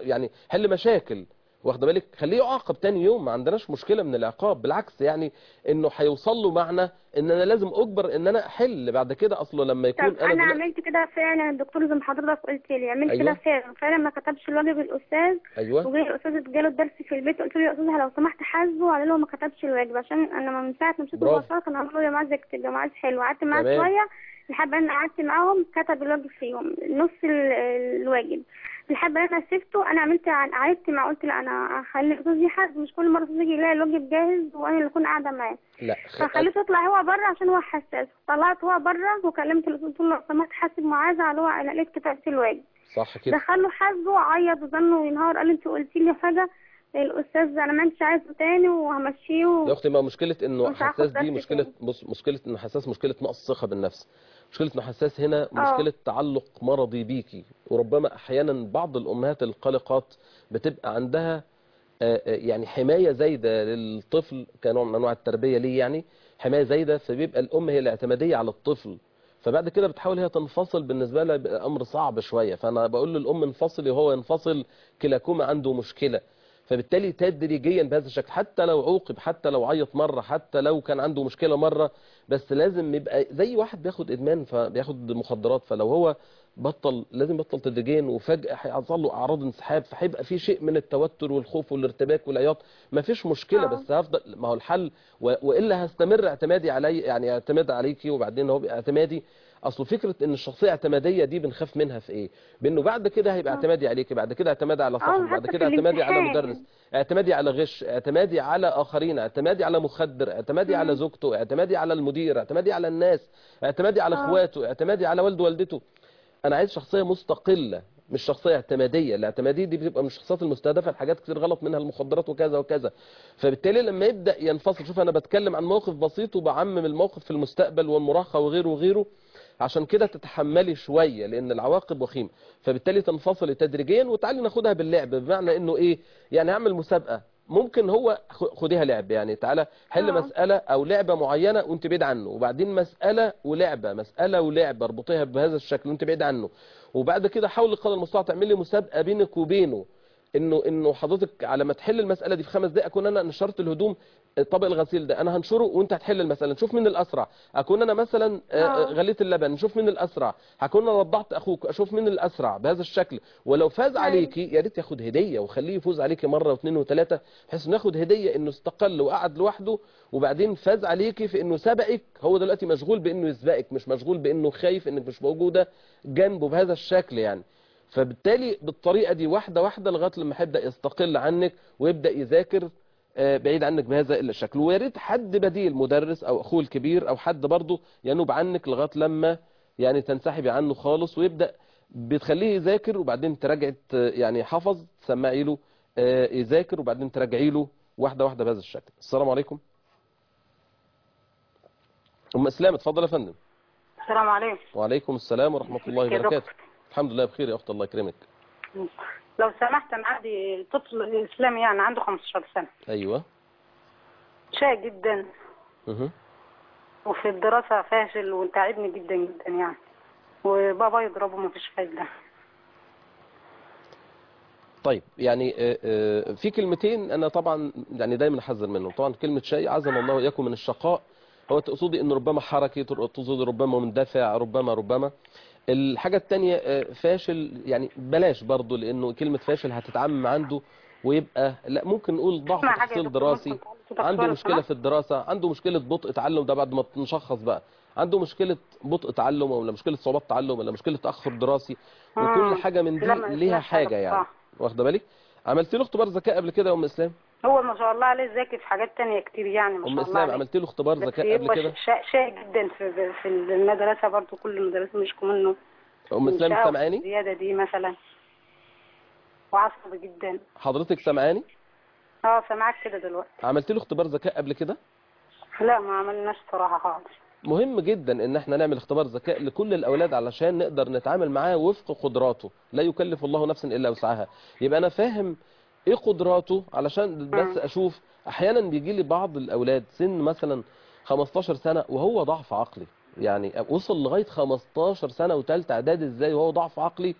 حل مشاكل، واخد بالك؟ خليه يعاقب تاني يوم، ما عندناش مشكلة من العقاب، بالعكس يعني انه هيوصل له معنى ان انا لازم اجبر ان انا احل بعد كده، اصله لما طب يكون انا انا دلوقتي. عملت كده فعلا الدكتور زي ما حضرتك قلت لي، عملت كده ايوه فعلا ما كتبش الواجب الاستاذ. ايوه وجاي الاستاذ جاله الدرس في البيت، قلت له يا استاذ لو سمحت حاسبه، قال له ما كتبش الواجب، عشان انا من ساعه ما مشيت برافو. مباشره كان عامل له يا معاذ اكتب يا معاذ حلو، قعدت معاه تمام. شويه لحد انا قعدت معاهم كتب الواجب فيهم نص الواجب، لحد انا سبته. انا عرفت معاه، قلت لا انا هخلي الاستاذ يحاسب، مش كل مره الاستاذ يجي يلاقي الواجب جاهز وانا اللي اكون قاعده معاه. لا فخليته يطلع هو بره عشان هو حساس، طلعت هو بره وكلمت الاستاذ قلت له لو سمحت حاسب معاذ على هو انا لقيت كتابة الواجب. صح كده. دخله حاسبه، عيط وظنه ينهار، قال لي انت قلتي لي فجأة الاستاذ انا ما انتش عايزه تاني وهمشيه يا اختي، ما مشكله انه ومش هاخد حساس دي درس مشكله، تاني. بص، مشكله انه حساس مشكله نقص ثقه بالنفس، مشكله انه حساس هنا اه. مشكله تعلق مرضي بيكي، وربما احيانا بعض الامهات القلقات بتبقى عندها يعني حمايه زايده للطفل كنوع من انواع التربيه ليه، يعني حمايه زايده، فبيبقى الام هي الاعتماديه على الطفل، فبعد كده بتحاول هي تنفصل، بالنسبه لها بيبقى امر صعب شويه، فانا بقول للام انفصلي وهو ينفصل، كلاكما عنده مشكله. فبالتالي تدريجيا بهذا الشكل، حتى لو عوقب، حتى لو عيط مره، حتى لو كان عنده مشكله مره، بس لازم يبقى زي واحد بياخد ادمان فبياخد مخدرات، فلو هو بطل لازم يبطل تدريجيا، وفجاه هيحصل له اعراض انسحاب، فهيبقى في شيء من التوتر والخوف والارتباك والعياط، ما فيش مشكله، اه. بس هفضل، ما هو الحل والا هستمر اعتمادي علي، يعني اعتماد عليكي، وبعدين هو بيبقى اعتمادي. اصل فكره ان الشخصيه اعتماديه دي بنخاف منها في ايه؟ بانه بعد كده هيبقى اه. اعتمادي عليكي، بعد كده اعتمادي على صاحبه، بعد حتى في كده اعتمادي على مدرس، الامتحان. اعتمادي على غش، اعتمادي على اخرين، اعتمادي على مخدر، اعتمادي على مم. زوجته، اعتمادي على المدير، اعتمادي على الناس، اعتمادي على اه. اخواته، اعتمادي على والده ووالدته. انا عايز شخصيه مستقله، مش شخصيه اعتماديه، الاعتماديه دي بتبقى من الشخصيات المستهدفه لحاجات كتير غلط، منها المخدرات وكذا وكذا. فبالتالي لما يبدا ينفصل، شوف انا بتكلم عن موقف بسيط وبعمم الموقف في المستقبل والمراهقه وغيره وغيره، عشان كده تتحملي شويه لان العواقب وخيمه، فبالتالي تنفصلي تدريجيا، وتعالي ناخدها باللعب، بمعنى انه ايه، يعني اعمل مسابقه، ممكن هو خديها لعب، يعني تعالى حل اه. مسألة أو لعبة معينة وأنت بعيد عنه، وبعدين مسألة ولعبة، مسألة ولعبة، اربطيها بهذا الشكل وأنت بعيد عنه، وبعد كده حاول قدر المستطاع تعملي مسابقة بينك وبينه، انه حضرتك على ما تحل المساله دي في 5 دقائق اكون انا نشرت الهدوم، طبق الغسيل ده انا هنشره وانت هتحل المساله، نشوف مين الاسرع، اكون انا مثلا اه. غليت اللبن، نشوف مين الاسرع، هكون انا رضعت اخوك، اشوف مين الاسرع بهذا الشكل، ولو فاز ايوه. عليكي يا ريت ياخد هديه، وخليه يفوز عليكي مره واثنين وثلاثه، بحيث انه ياخد هديه انه استقل وقعد لوحده، وبعدين فاز عليكي في انه سبقك، هو دلوقتي مشغول بانه يسبقك، مش مشغول بانه خايف انك مش موجوده جنبه بهذا الشكل يعني. فبالتالي بالطريقة دي واحدة واحدة لغاية لما هيبدأ يستقل عنك ويبدأ يذاكر بعيد عنك بهذا الشكل، ويا ريت حد بديل، مدرس او اخوه الكبير او حد برضه ينوب عنك لغاية لما يعني تنسحبي عنه خالص، ويبدأ بتخليه يذاكر، وبعدين تراجع يعني حفظ تسمعي له يذاكر، وبعدين تراجعي له واحدة واحدة بهذا الشكل. السلام عليكم. ام اسلام، اتفضل يا فندم. السلام عليكم. وعليكم السلام ورحمة الله ازيك يا وبركاته. دكتور؟ الحمد لله بخير يا اخت، الله يكرمك. لو سمحت، انا عندي طفل اسلامي يعني عنده 15 سنة، ايوه. شقي جدا اها. وفي الدراسة فاشل وتعبني جدا جدا يعني، وبابا يضربه مفيش فايدة. طيب يعني في كلمتين انا طبعا يعني دايما احذر منهم، طبعا كلمه شيء عزم الله واياكم من الشقاء، هو تقصدي ان ربما حركي، تقصدي ربما مندفع، ربما الحاجه الثانيه فاشل، يعني بلاش برضه، لانه كلمه فاشل هتتعمم عنده ويبقى لا، ممكن نقول ضعف اسمع حاجة يا تحصيل دكتور، دراسي، ممكن تعلي صوتك عنده شوية لو مشكله سمحت؟ في الدراسه، عنده مشكله بطء تعلم، ده بعد ما نشخص بقى عنده مشكله بطء تعلم، ولا مشكله صعوبات تعلم، ولا مشكله تاخر دراسي، وكل حاجه من دي لا ما ليها سمعتش حاجة حاجه يعني، بصراحة. واخده بالك؟ عملت له اختبار ذكاء قبل كده يا ام اسلام؟ هو ما شاء الله عليه ذكي في حاجات تانية كتير يعني، ما شاء الله اسلام عليه. عملت له اختبار بس ذكاء قبل هو كده؟ شقي جدا في المدرسة برضه، كل المدرسة بيشكوا منه من اسلام الشقاوة سامعاني؟ الزيادة دي مثلا، وعصبي جدا. حضرتك سامعاني؟ سامعاك كده دلوقتي. عملت له اختبار ذكاء قبل كده؟ لا ما عملناش صراحة خالص. مهم جدا ان احنا نعمل اختبار ذكاء لكل الاولاد علشان نقدر نتعامل معاه وفق قدراته، لا يكلف الله نفسا الا وسعها. يبقى انا فاهم ايه قدراته علشان بس اشوف. احيانا بيجي لي بعض الاولاد سن مثلا 15 سنة وهو ضعف عقلي، يعني وصل لغاية 15 سنة وثالثه اعدادي ازاي وهو ضعف عقلي؟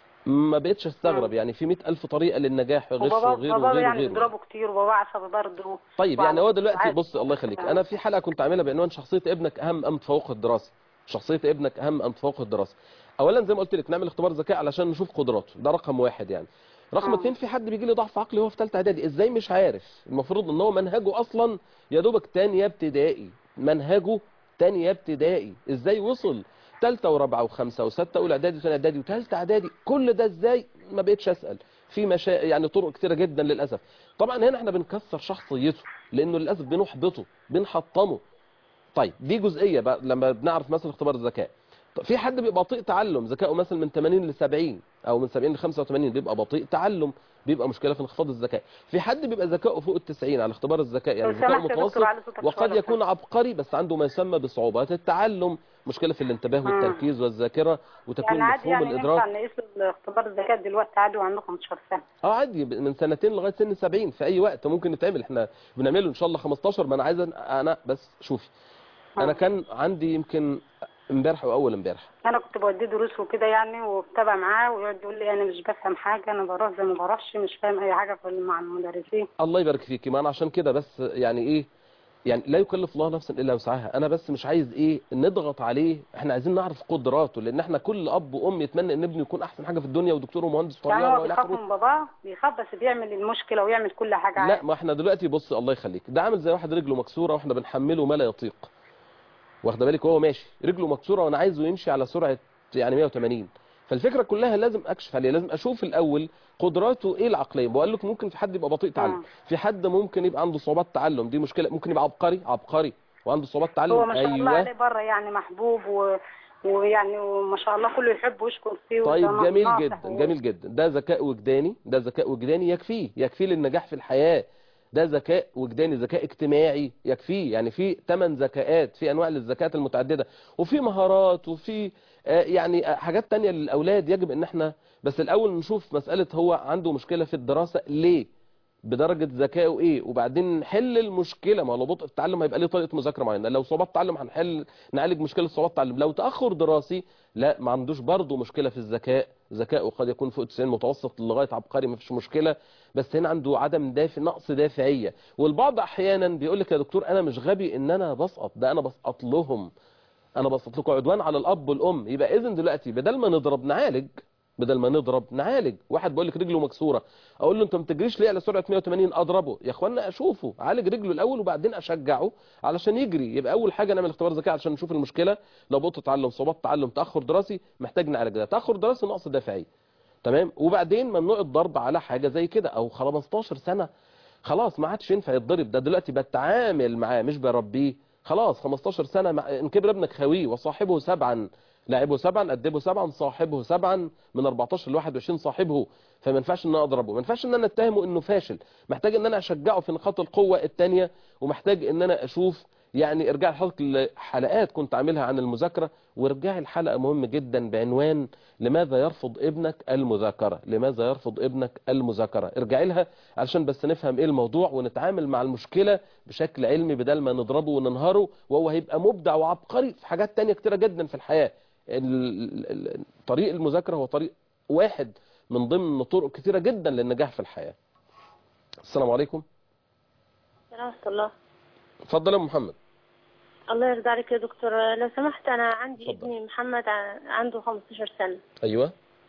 ما بقتش استغرب. يعني في 100,000 طريقة للنجاح، غش وغيره وبابا وغيره يعني وغيره. بيضربه كتير، وبابا عصبي برضه. طيب يعني هو دلوقتي بص الله يخليك، انا في حلقة كنت عاملها بعنوان شخصية ابنك اهم ام تفوق الدراسة. شخصية ابنك اهم ام تفوق الدراسة. اولا زي ما قلت لك نعمل اختبار ذكاء علشان نشوف قدراته، ده رقم واحد يعني. رقم اتنين، في حد بيجي لي ضعف عقلي وهو في ثالثه اعدادي ازاي مش عارف؟ المفروض ان هو منهجه اصلا يا دوبك تانية ابتدائي، منهجه تانية ابتدائي، ازاي وصل ثالثه ورابعه وخمسه وسته اولى اعدادي وثانيه اعدادي وثالثه اعدادي؟ كل ده ازاي؟ ما بقتش اسال. في يعني طرق كتيره جدا للاسف. طبعا هنا احنا بنكسر شخصيته لانه للاسف بنحبطه بنحطمه. طيب دي جزئيه بقى لما بنعرف مثلا اختبار الذكاء. في حد بيبقى بطيء تعلم، ذكائه مثلا من 80 ل 70 او من 70 ل 85، بيبقى بطيء تعلم، بيبقى مشكله في انخفاض الذكاء. في حد بيبقى ذكائه فوق ال 90 على اختبار الذكاء، يعني ذكائه متوسط وقد يكون عبقري بس عنده ما يسمى بصعوبات التعلم، مشكله في الانتباه والتركيز والذاكره وتكوين يعني عادي، مفهوم يعني الادراك. ينفع نقيس اختبار الذكاء دلوقتي عادي وعنده 15 سنة؟ عادي من سنتين لغايه سن 70 في اي وقت ممكن نتعمل. احنا بنعمله ان شاء الله 15. ما انا عايز انا بس شوفي، انا كان عندي يمكن امبارح او اول امبارح انا كنت بوديه دروس وكده يعني، وبتابع معاه ويقعد يقول لي انا مش بفهم حاجه، انا بروح زي ما بروحش، مش فاهم اي حاجه مع المدرسين. الله يبارك فيكي. ما انا عشان كده بس يعني ايه، يعني لا يكلف الله نفسا الا وسعها. انا بس مش عايز ايه نضغط عليه، احنا عايزين نعرف قدراته، لان احنا كل اب وام يتمنى ان ابنه يكون احسن حاجه في الدنيا ودكتور ومهندس يعني وطيار هو بيخاف من باباه، بيخاف بس بيعمل المشكله ويعمل كل حاجه عادي. لا ما احنا دلوقتي بص الله يخليك، ده عامل زي واحد رجله مكسوره واحنا بنحمله ما لا يطيق، واخده بالك؟ وهو ماشي رجله مكسوره وانا عايزه يمشي على سرعه يعني 180. فالفكره كلها لازم اكشف عليه، لازم اشوف الاول قدراته ايه العقليه. بقول لك ممكن في حد يبقى بطيء تعلم، في حد ممكن يبقى عنده صعوبات تعلم، دي مشكله. ممكن يبقى عبقري وعنده صعوبات تعلم. هو ما شاء الله ايوه عليه بره يعني محبوب ويعني وما شاء الله كله يحب ويشكر فيه. طيب جميل جدا جميل جدا. ده ذكاء وجداني، ده ذكاء وجداني يكفيه للنجاح في الحياه. ده ذكاء وجداني، ذكاء اجتماعي يكفيه. يعني في 8 ذكاءات، في انواع للذكاءات المتعدده، وفي مهارات، وفي يعني حاجات تانية للاولاد يجب ان احنا بس الاول نشوف مساله هو عنده مشكله في الدراسه ليه، بدرجه ذكائه ايه، وبعدين نحل المشكله. ما لو بطء التعلم هيبقى ليه طريقه مذاكره معينه، لو صعوبات تعلم نعالج مشكله صعوبات التعلم. لو تاخر دراسي لا ما عندوش برضه مشكله في الذكاء، ذكائه قد يكون فوق 90 متوسط لغايه عبقري ما فيش مشكله، بس هنا عنده عدم نقص دافعيه. والبعض احيانا بيقول لك يا دكتور انا مش غبي ان انا بسقط، ده انا بسقط لهم، انا بسقط لكم عدوان على الاب والام. يبقى اذا دلوقتي بدل ما نضرب نعالج، واحد بيقول لك رجله مكسوره، اقول له انت ما بتجريش ليه على سرعه 180؟ اضربه يا اخوانا، اشوفه عالج رجله الاول وبعدين اشجعه علشان يجري. يبقى اول حاجه نعمل اختبار ذكاء علشان نشوف المشكله. لو بطء تعلم، صعوبات تعلم، تاخر دراسي، محتاج نعالج ده. تاخر دراسي نقص دافعي، تمام. وبعدين ممنوع الضرب على حاجه زي كده. او 15 سنه خلاص ما عادش ينفع يتضرب، ده دلوقتي بتعامل معاه مش بربيه. خلاص 15 سنه ان كبر ابنك خويه، وصاحبه 7، لاعبه 7، أدبه 7، صاحبه 7، من 14 ل 21 صاحبه. فما ينفعش ان انا اضربه، ما ينفعش ان انا اتهمه انه فاشل. محتاج ان انا اشجعه في نقاط القوه الثانيه، ومحتاج ان انا اشوف. يعني ارجع لحضرتك لحلقات كنت عاملها عن المذاكره، وارجعي الحلقه مهم جدا بعنوان لماذا يرفض ابنك المذاكره، لماذا يرفض ابنك المذاكره. ارجعي لها علشان بس نفهم ايه الموضوع ونتعامل مع المشكله بشكل علمي بدل ما نضربه وننهره، وهو هيبقى مبدع وعبقري في حاجات تانية كتيره جدا في الحياه. طريق المذاكره هو طريق واحد من ضمن طرق كتيره جدا للنجاح في الحياه. السلام عليكم. السلام ورحمة الله. اتفضل يا محمد. الله يرضى عليك يا دكتور، لو سمحت انا عندي اتفضل. ابني محمد عنده 15 سنة. ايوه.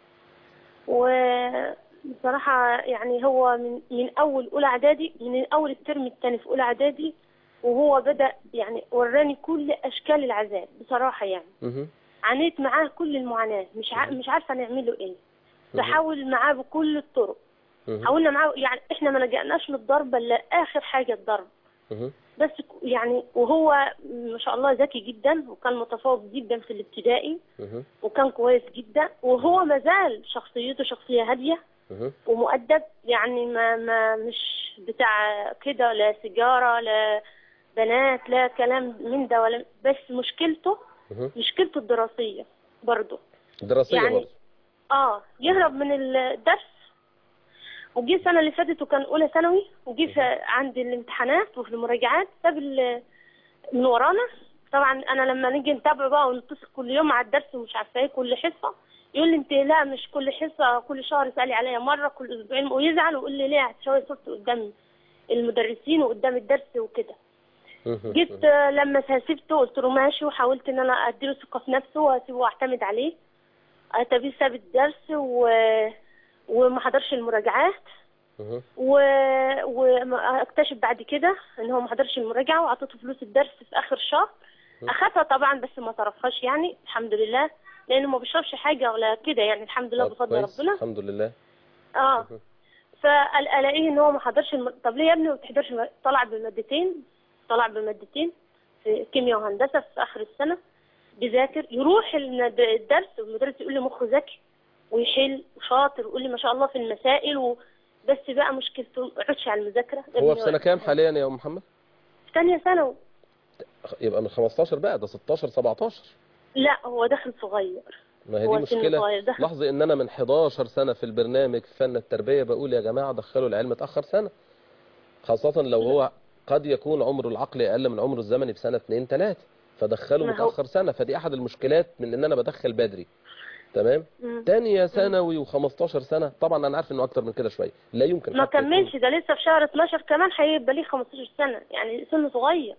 وبصراحة يعني هو من اول اولى اعدادي، من اول الترم الثاني في اولى اعدادي وهو بدأ يعني وراني كل اشكال العذاب بصراحة يعني. عانيت معاه كل المعاناة، مش عارفة نعمله ايه. بحاول معاه بكل الطرق حاولنا معاه، يعني احنا ما لجأناش للضرب الا اخر حاجه الضرب. بس يعني وهو ما شاء الله ذكي جدا، وكان متفوق جدا في الابتدائي، وكان كويس جدا، وهو ما زال شخصيته شخصيه هاديه ومؤدب، يعني ما مش بتاع كده، لا سيجاره لا بنات لا كلام من ده، ولا بس مشكلته الدراسيه برضه. دراسيه يعني برضه يهرب من الدرس. وجي السنه اللي فاتت وكان اولى ثانوي، وجي عند الامتحانات وفي المراجعات ساب من ورانا. طبعا انا لما نيجي نتابعه بقى ونتصل كل يوم على الدرس ومش عارفه ايه كل حصه، يقول لي انت لا مش كل حصه، كل شهر اسالي عليا مره، كل اسبوعين، ويزعل ويقول لي ليه هتشوفي صورتي قدام المدرسين وقدام الدرس وكده. جيت لما سيبته قلت له ماشي، وحاولت ان انا اديله ثقه في نفسه واسيبه واعتمد عليه. اتابيه ساب الدرس وما حضرش المراجعات، واكتشف بعد كده ان هو ما حضرش المراجعه، وعطيته فلوس الدرس في اخر الشهر. اخذها طبعا بس ما صرفهاش، يعني الحمد لله، لانه ما بيشربش حاجه ولا كده، يعني الحمد لله بفضل ربنا. الحمد لله. فالاقيه ان هو ما حضرش طب ليه يا ابني ما بتحضرش؟ طلع بمادتين في كيمياء وهندسه في اخر السنه، بيذاكر، يروح الدرس والمدرس يقول لي مخه ذكي ويحل وشاطر، ويقول لي ما شاء الله في المسائل بس بقى مشكلته ما يقعدش على المذاكره. هو في سنه كام حاليا يا ام محمد؟ ثانيه ثانوي. يبقى من 15 بقى، ده 16 17. لا هو داخل صغير. ما هي دي مشكله. لاحظي ان انا من 11 سنه في البرنامج في فن التربيه بقول يا جماعه دخلوا العلم اتاخر سنه، خاصه لو هو قد يكون عمره العقلي اقل من عمره الزمني بسنه 2 3، فدخله متاخر سنه. فدي احد المشكلات من ان انا بدخل بدري. تمام. تانية ثانوي و15 سنه، طبعا انا عارف انه اكتر من كده شويه، لا يمكن ما كملش، ده لسه في شهر 12 كمان هيبقى ليه 15 سنه، يعني سنه صغير.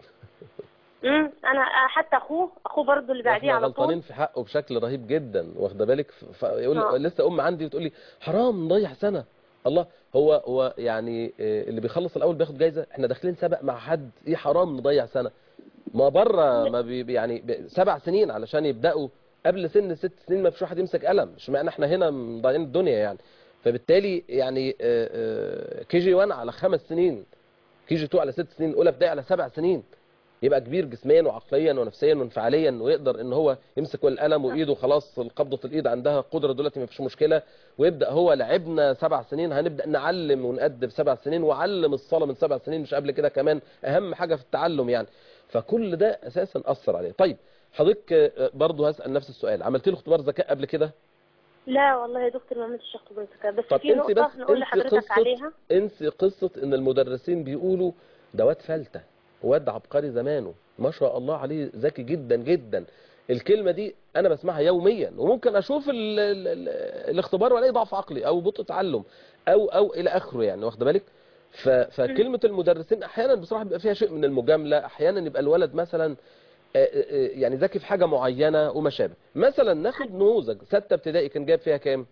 انا حتى اخوه برضه اللي بعديه على طول غلطانين في حقه بشكل رهيب جدا، واخده بالك؟ يقول لسه ام عندي بتقول لي حرام نضيع سنه. الله، هو يعني اللي بيخلص الاول بياخد جايزه، احنا داخلين سبق مع حد، ايه حرام نضيع سنه؟ ما بره ما يعني 7 سنين علشان يبداوا، قبل سن 6 سنين ما فيش واحد يمسك قلم، مش معنى احنا هنا مضيعين الدنيا يعني. فبالتالي يعني كي جي 1 على 5 سنين، كي جي 2 على 6 سنين، اولى ابتدائي على 7 سنين، يبقى كبير جسميا وعقليا ونفسيا وانفعاليا، ويقدر ان هو يمسك القلم وايده خلاص قبضه الايد عندها قدره دلوقتي ما فيش مشكله، ويبدا هو لعبنا 7 سنين، هنبدا نعلم ونأدب 7 سنين، وعلم الصلاه من 7 سنين مش قبل كده كمان، اهم حاجه في التعلم يعني. فكل ده اساسا اثر عليه. طيب حضرتك برضه هسال نفس السؤال، عملت له اختبار ذكاء قبل كده؟ لا والله يا دكتور ما عملتش اختبار ذكاء، بس في نقطه نقول لحضرتك عليها. انسي قصه ان المدرسين بيقولوا ده واد فلته، واد عبقري زمانه، ما شاء الله عليه ذكي جدا جدا. الكلمه دي انا بسمعها يوميا، وممكن اشوف الاختبار والاقي ضعف عقلي او بطء تعلم او الى اخره يعني، واخده بالك؟ فكلمه المدرسين احيانا بصراحه بيبقى فيها شيء من المجامله، احيانا يبقى الولد مثلا يعني ذكي في حاجه معينه وما شابه. مثلا ناخد نموذج 6 ابتدائي كان جايب فيها كام؟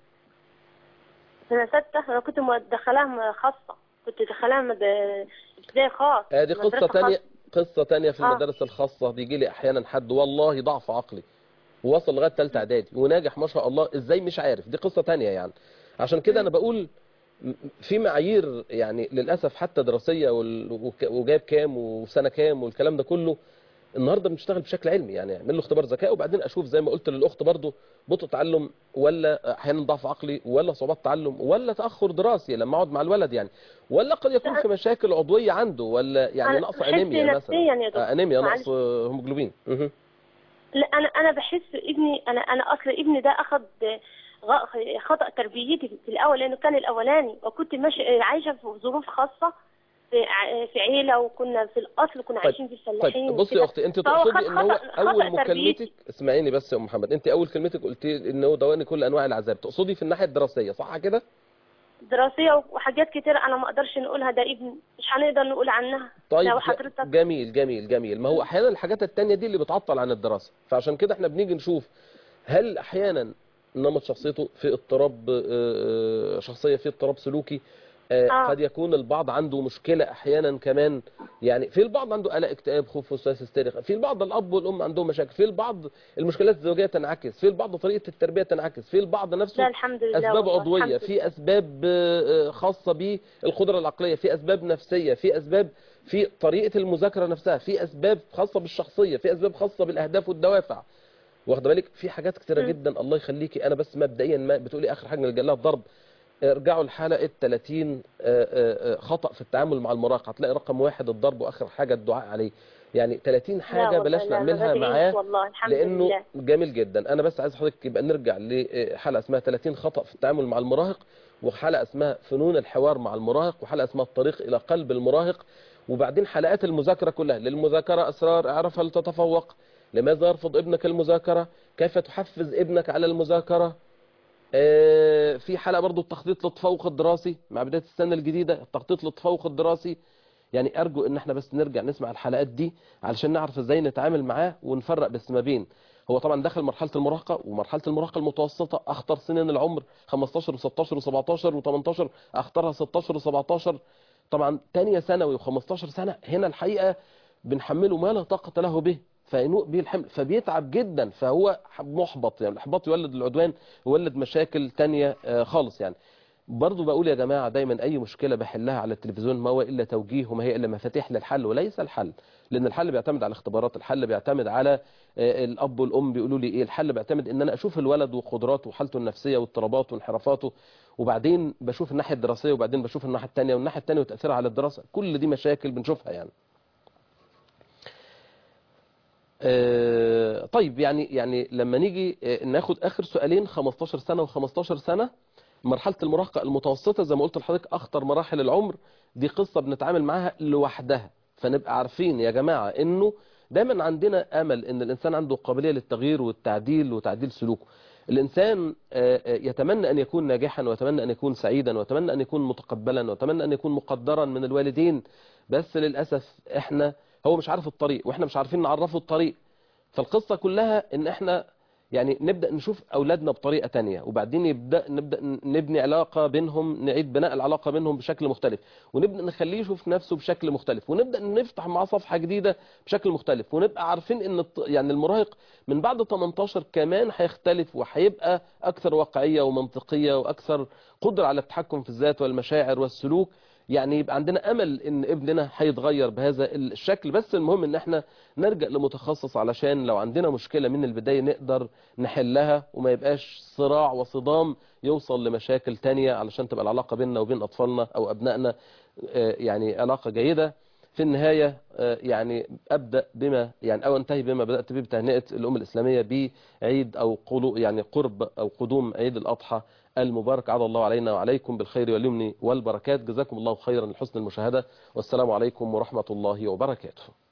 سنه 6 انا كنت مدخلاها خاصه، كنت دخلاها ابتدائي خاص. دي قصه ثانيه، قصه ثانيه في المدارس الخاصه. بيجي لي احيانا حد والله ضعف عقلي ووصل لغايه 3 اعدادي وناجح ما شاء الله، ازاي مش عارف، دي قصه ثانيه يعني. عشان كده انا بقول في معايير يعني للاسف حتى دراسيه وجايب كام وسنه كام والكلام ده كله النهارده بنشتغل بشكل علمي، يعني اعمل له اختبار ذكاء وبعدين اشوف زي ما قلت للاخت برضه بطء تعلم ولا احيانا ضعف عقلي ولا صعوبات تعلم ولا تاخر دراسي لما اقعد مع الولد يعني، ولا قد يكون في مشاكل عضويه عنده، ولا يعني نقص انيميا مثلا، انيميا نقص هيموجلوبين. لا انا بحس ابني، انا اصل ابني ده اخذ خطأ تربيتي في الاول، لانه كان الاولاني وكنت عايشه في ظروف خاصه في عيله، وكنا في الاصل كنا عايشين في الفلاحين. طيب بصي يا اختي، انت تقصدي ان هو اول مكالمتك، اسمعيني بس يا ام محمد، انت اول كلمتك قلتي ان هو دواني كل انواع العذاب، تقصدي في الناحيه الدراسيه صح كده؟ دراسيه وحاجات كتير انا ما اقدرش نقولها، ده ابن مش هنقدر نقول عنها. طيب لو حضرتك جميل جميل جميل. ما هو احيانا الحاجات الثانيه دي اللي بتعطل عن الدراسه، فعشان كده احنا بنيجي نشوف هل احيانا نمط شخصيته في اضطراب شخصيه، في اضطراب سلوكي، قد يكون البعض عنده مشكلة احيانا كمان، يعني في البعض عنده قلق، اكتئاب، خوف، وسواس هستيري، في البعض الاب والام عندهم مشاكل، في البعض المشكلات الزوجيه تنعكس، في البعض طريقه التربيه تنعكس، في البعض نفسه لا الحمد لله اسباب والله عضويه، الحمد في اسباب خاصه بالقدره العقليه، في اسباب نفسيه، في اسباب في طريقه المذاكره نفسها، في اسباب خاصه بالشخصيه، في اسباب خاصه بالاهداف والدوافع. واخده بالك؟ في حاجات كتيره لله. جدا. الله يخليكي، انا بس مبدئيا ما بتقولي اخر حاجه نلجا لها الضرب، ارجعوا لحلقه 30 خطأ في التعامل مع المراهق، هتلاقي رقم 1 الضرب، واخر حاجه الدعاء عليه. يعني 30 لا حاجه والله بلاش لا، ما نعملها بدعيش معاه، والله الحمد لانه لله. جميل جدا. انا بس عايز حضرتك يبقى نرجع لحلقه اسمها 30 خطأ في التعامل مع المراهق، وحلقه اسمها فنون الحوار مع المراهق، وحلقه اسمها الطريق الى قلب المراهق، وبعدين حلقات المذاكره كلها. للمذاكره اسرار اعرفها لتتفوق، لماذا يرفض ابنك المذاكره، كيف تحفز ابنك على المذاكره. في حلقة برضو التخطيط للتفوق الدراسي مع بداية السنة الجديدة، التخطيط للتفوق الدراسي. يعني أرجو إن احنا بس نرجع نسمع الحلقات دي علشان نعرف إزاي نتعامل معاه ونفرق بس ما بين هو طبعا دخل مرحلة المراهقة، ومرحلة المراهقة المتوسطة أخطر سنين العمر 15 و16 و17 و18، أخطرها 16 و17. طبعا تانية ثانوي و15 سنة هنا الحقيقة بنحمله ما لا طاقة له به، فينوء به الحمل، فبيتعب جدا، فهو محبط. يعني الإحباط يولد العدوان، يولد مشاكل تانية خالص. يعني برضو بقول يا جماعة دايما أي مشكلة بحلها على التلفزيون ما هو إلا توجيه، وما هي إلا مفاتيح للحل وليس الحل، لأن الحل بيعتمد على الاختبارات، الحل بيعتمد على الأب والأم بيقولوا لي إيه، الحل بيعتمد إن أنا أشوف الولد وقدراته وحالته النفسية واضطراباته وانحرافاته، وبعدين بشوف الناحية الدراسية، وبعدين بشوف الناحية التانية، والناحية التانية وتأثيرها على الدراسة. كل دي مشاكل بنشوفها يعني. طيب يعني لما نيجي ناخد آخر سؤالين، 15 سنة و15 سنة، مرحلة المراهقة المتوسطة زي ما قلت لحضرتك أخطر مراحل العمر، دي قصة بنتعامل معاها لوحدها. فنبقى عارفين يا جماعة إنه دايما عندنا أمل إن الإنسان عنده قابلية للتغيير والتعديل وتعديل سلوكه. الإنسان يتمنى أن يكون ناجحا، ويتمنى أن يكون سعيدا، ويتمنى أن يكون متقبلا، ويتمنى أن يكون مقدرا من الوالدين، بس للأسف هو مش عارف الطريق، وإحنا مش عارفين نعرفه الطريق. فالقصة كلها إن إحنا يعني نبدأ نشوف أولادنا بطريقة تانية، وبعدين نبدأ نبني علاقة بينهم، نعيد بناء العلاقة بينهم بشكل مختلف، ونبدأ نخليه يشوف نفسه بشكل مختلف، ونبدأ نفتح معاه صفحة جديدة بشكل مختلف، ونبقى عارفين إن يعني المراهق من بعد 18 كمان هيختلف، وهيبقى أكثر واقعية ومنطقية، وأكثر قدرة على التحكم في الذات والمشاعر والسلوك. يعني يبقى عندنا امل ان ابننا هيتغير بهذا الشكل، بس المهم ان احنا نرجع لمتخصص علشان لو عندنا مشكلة من البداية نقدر نحلها، وما يبقاش صراع وصدام يوصل لمشاكل تانية، علشان تبقى العلاقة بيننا وبين اطفالنا او ابنائنا يعني علاقة جيدة. في النهاية يعني أبدأ بما يعني أو أنتهي بما بدأت به، بتهنئة الأمة الإسلامية بعيد أو يعني قرب أو قدوم عيد الأضحى المبارك. عاد الله علينا وعليكم بالخير واليمن والبركات. جزاكم الله خيرا لحسن المشاهدة، والسلام عليكم ورحمة الله وبركاته.